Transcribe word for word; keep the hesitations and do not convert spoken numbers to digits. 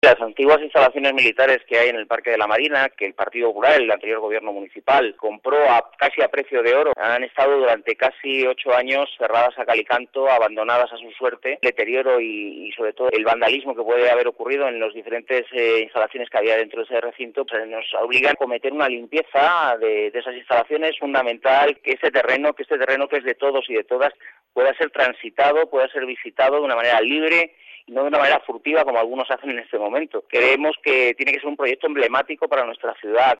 Las antiguas instalaciones militares que hay en el Parque de la Marina, que el Partido Popular, el anterior gobierno municipal, compró a, casi a precio de oro, han estado durante casi ocho años cerradas a cal y canto, abandonadas a su suerte. El deterioro y, y sobre todo el vandalismo que puede haber ocurrido en las diferentes eh, instalaciones que había dentro de ese recinto, pues nos obligan a cometer una limpieza de, de esas instalaciones. Fundamental que ese terreno, que este terreno que es de todos y de todas, pueda ser transitado, pueda ser visitado de una manera libre y no de una manera furtiva como algunos hacen en este momento. Creemos que tiene que ser un proyecto emblemático para nuestra ciudad.